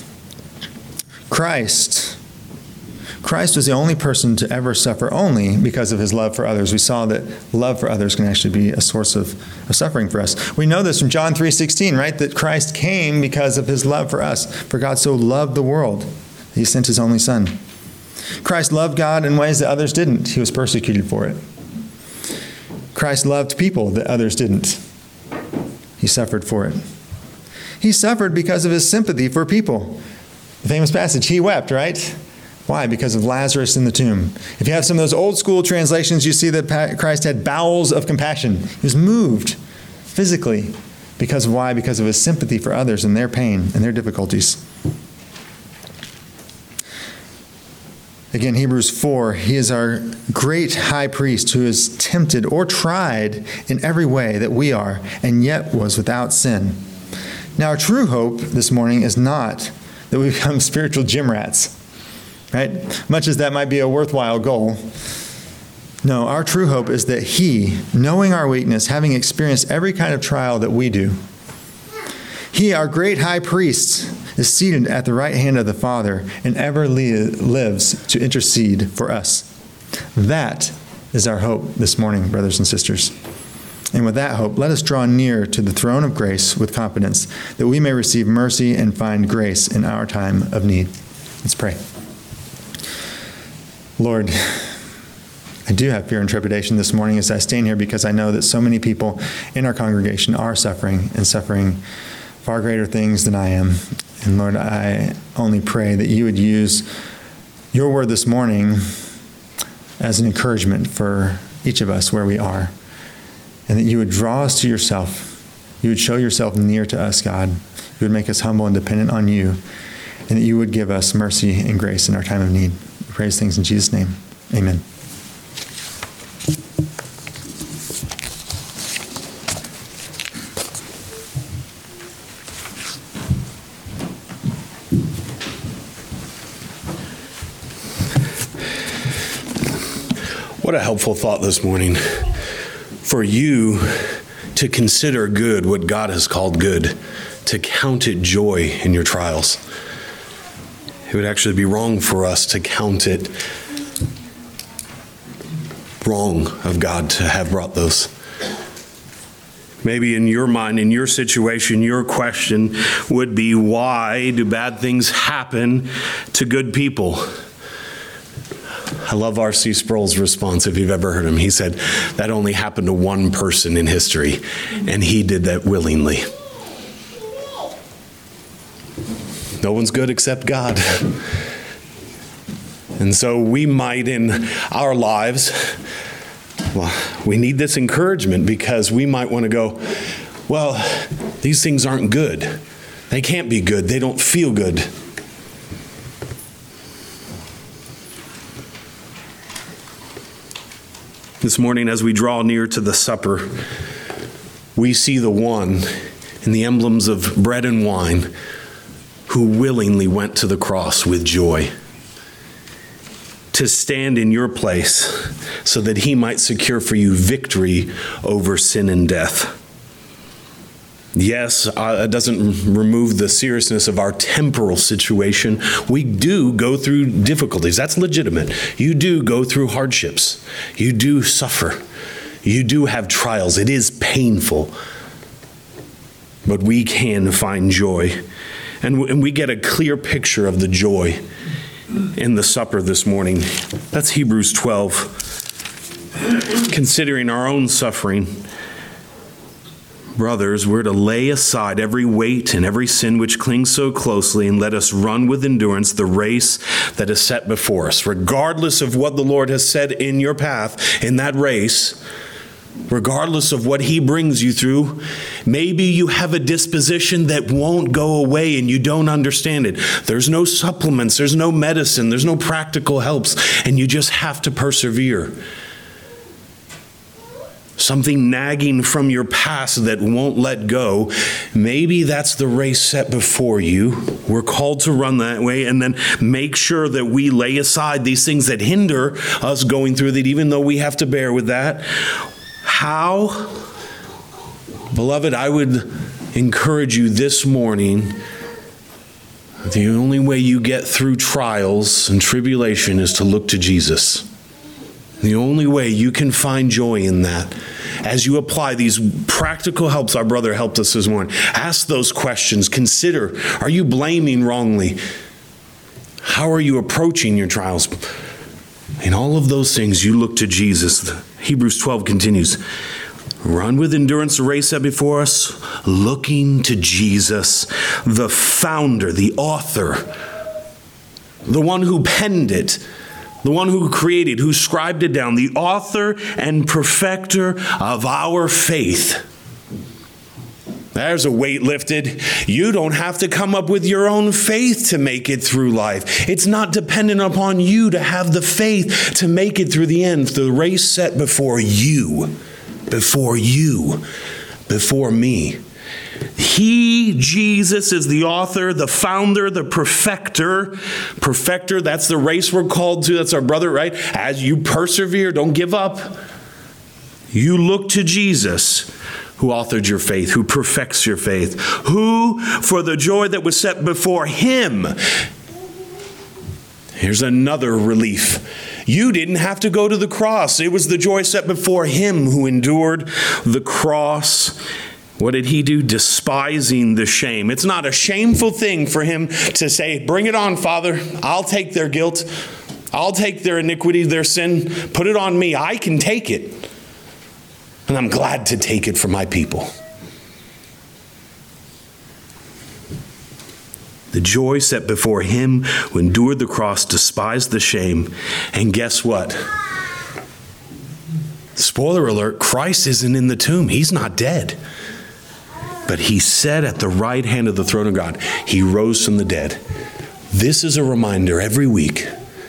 Speaker 4: Christ was the only person to ever suffer only because of His love for others. We saw that love for others can actually be a source of suffering for us. We know this from John 3:16, right? That Christ came because of His love for us. For God so loved the world, He sent His only Son. Christ loved God in ways that others didn't. He was persecuted for it. Christ loved people that others didn't. He suffered for it. He suffered because of His sympathy for people. The famous passage, He wept, right? Why? Because of Lazarus in the tomb. If you have some of those old school translations, you see that Christ had bowels of compassion. He was moved physically. Because of why? Because of His sympathy for others and their pain and their difficulties. Again, Hebrews 4, He is our great high priest who is tempted or tried in every way that we are, and yet was without sin. Now, our true hope this morning is not that we become spiritual gym rats, right? Much as that might be a worthwhile goal. No, our true hope is that He, knowing our weakness, having experienced every kind of trial that we do, He, our great high priest, is seated at the right hand of the Father and ever lives to intercede for us. That is our hope this morning, brothers and sisters. And with that hope, let us draw near to the throne of grace with confidence, that we may receive mercy and find grace in our time of need. Let's pray. Lord, I do have fear and trepidation this morning as I stand here because I know that so many people in our congregation are suffering and suffering far greater things than I am. And Lord, I only pray that You would use Your word this morning as an encouragement for each of us where we are. And that You would draw us to Yourself. You would show Yourself near to us, God. You would make us humble and dependent on You. And that You would give us mercy and grace in our time of need. We praise things in Jesus' name. Amen.
Speaker 5: What a helpful thought this morning. For you to consider good what God has called good, to count it joy in your trials. It would actually be wrong for us to count it wrong of God to have brought those. Maybe in your mind, in your situation, your question would be, why do bad things happen to good people? I love R.C. Sproul's response, if you've ever heard him. He said, that only happened to one person in history, and he did that willingly. No one's good except God. And so we might in our lives, well, we need this encouragement because we might want to go, well, these things aren't good. They can't be good. They don't feel good. This morning, as we draw near to the supper, we see the one in the emblems of bread and wine who willingly went to the cross with joy to stand in your place so that He might secure for you victory over sin and death. Yes, it doesn't remove the seriousness of our temporal situation. We do go through difficulties. That's legitimate. You do go through hardships. You do suffer. You do have trials. It is painful. But we can find joy. And we get a clear picture of the joy in the supper this morning. That's Hebrews 12. Considering our own suffering, brothers, we're to lay aside every weight and every sin which clings so closely, and let us run with endurance the race that is set before us. Regardless of what the Lord has said in your path, in that race, regardless of what He brings you through, maybe you have a disposition that won't go away and you don't understand it. There's no supplements, there's no medicine, there's no practical helps, and you just have to persevere. something nagging from your past that won't let go. Maybe that's the race set before you. We're called to run that way, and then make sure that we lay aside these things that hinder us going through that, even though we have to bear with that. How? Beloved, I would encourage you this morning, the only way you get through trials and tribulation is to look to Jesus. The only way you can find joy in that, as you apply these practical helps our brother helped us this morning, ask those questions. Consider, are you blaming wrongly? How are you approaching your trials? In all of those things, you look to Jesus. Hebrews 12 continues, run with endurance the race set before us, looking to Jesus, the founder, the author, the one who penned it, the one who created, who scribed it down, the author and perfecter of our faith. There's a weight lifted. You don't have to come up with your own faith to make it through life. It's not dependent upon you to have the faith to make it through the end. The race set before you, before me. He, Jesus, is the author, the founder, the perfecter. Perfecter, that's the race we're called to. That's our brother, right? As you persevere, don't give up. You look to Jesus, who authored your faith, who perfects your faith, who, for the joy that was set before him. Here's another relief. You didn't have to go to the cross. It was the joy set before him who endured the cross. What did he do? Despising the shame. It's not a shameful thing for him to say, bring it on, Father. I'll take their guilt. I'll take their iniquity, their sin. Put it on me. I can take it. And I'm glad to take it for my people. The joy set before him who endured the cross, despised the shame. And guess what? Spoiler alert, Christ isn't in the tomb. He's not dead. But he sat at the right hand of the throne of God. He rose from the dead. This is a reminder every week.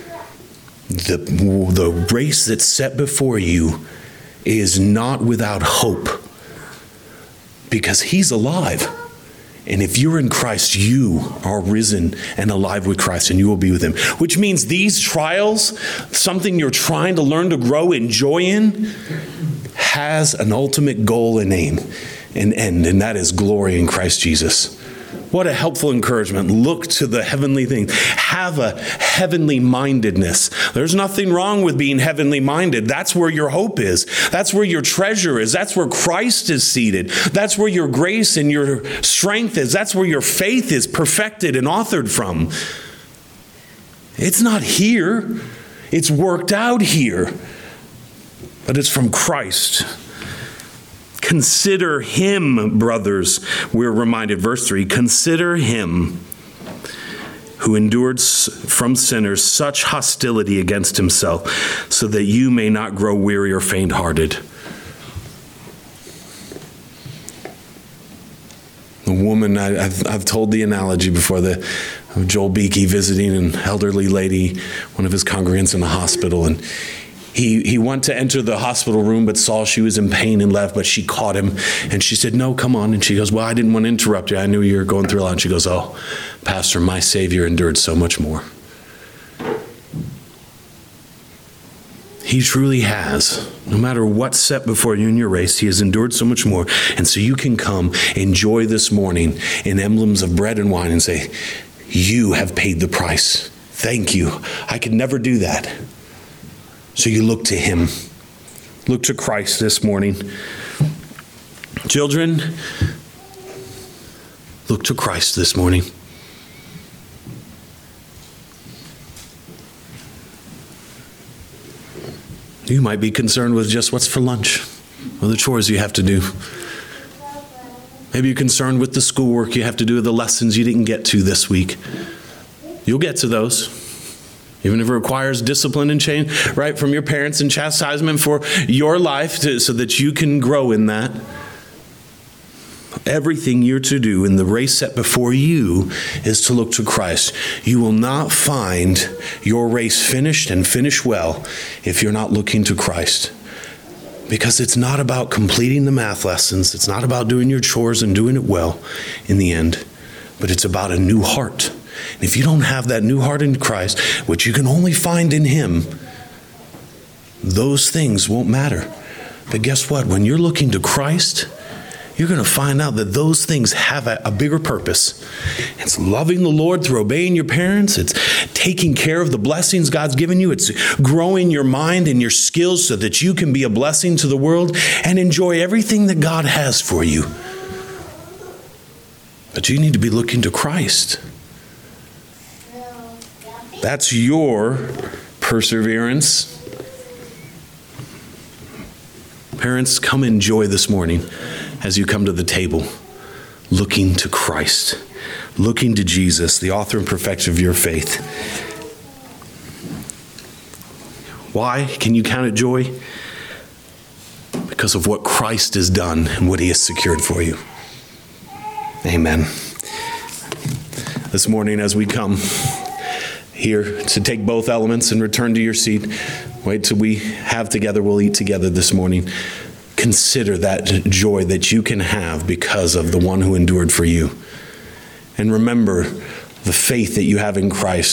Speaker 5: The race that's set before you is not without hope. Because he's alive. And if you're in Christ, you are risen and alive with Christ, and you will be with him. Which means these trials, something you're trying to learn to grow in joy in, has an ultimate goal and aim. An end, and that is glory in Christ Jesus. What a helpful encouragement. Look to the heavenly thing. Have a heavenly mindedness. There's nothing wrong with being heavenly minded. That's where your hope is. That's where your treasure is. That's where Christ is seated. That's where your grace and your strength is. That's where your faith is perfected and authored from. It's not here. It's worked out here. But it's from Christ. Consider him, brothers, we're reminded, verse 3, consider him who endured from sinners such hostility against himself, so that you may not grow weary or faint-hearted. The woman, I've told the analogy before, Joel Beakey visiting an elderly lady, one of his congregants in a hospital, and He went to enter the hospital room, but saw she was in pain and left, but she caught him. And she said, no, come on. And she goes, well, I didn't want to interrupt you. I knew you were going through a lot. And she goes, oh, Pastor, my Savior endured so much more. He truly has. No matter what's set before you in your race, he has endured so much more. And so you can come enjoy this morning in emblems of bread and wine and say, you have paid the price. Thank you. I could never do that. So you look to him. Look to Christ this morning. Children, look to Christ this morning. You might be concerned with just what's for lunch or the chores you have to do. Maybe you're concerned with the schoolwork you have to do, the lessons you didn't get to this week. You'll get to those. Even if it requires discipline and change, right, from your parents and chastisement for your life so that you can grow in that. Everything you're to do in the race set before you is to look to Christ. You will not find your race finished and finish well if you're not looking to Christ. Because it's not about completing the math lessons. It's not about doing your chores and doing it well in the end. But it's about a new heart. And if you don't have that new heart in Christ, which you can only find in Him, those things won't matter. But guess what? When you're looking to Christ, you're going to find out that those things have a bigger purpose. It's loving the Lord through obeying your parents. It's taking care of the blessings God's given you. It's growing your mind and your skills so that you can be a blessing to the world and enjoy everything that God has for you. But you need to be looking to Christ. That's your perseverance. Parents, come enjoy this morning as you come to the table, looking to Christ, looking to Jesus, the author and perfecter of your faith. Why can you count it joy? Because of what Christ has done and what He has secured for you. Amen. This morning as we come here to take both elements and return to your seat, wait till we have together, we'll eat together this morning. Consider that joy that you can have because of the one who endured for you. And remember the faith that you have in Christ.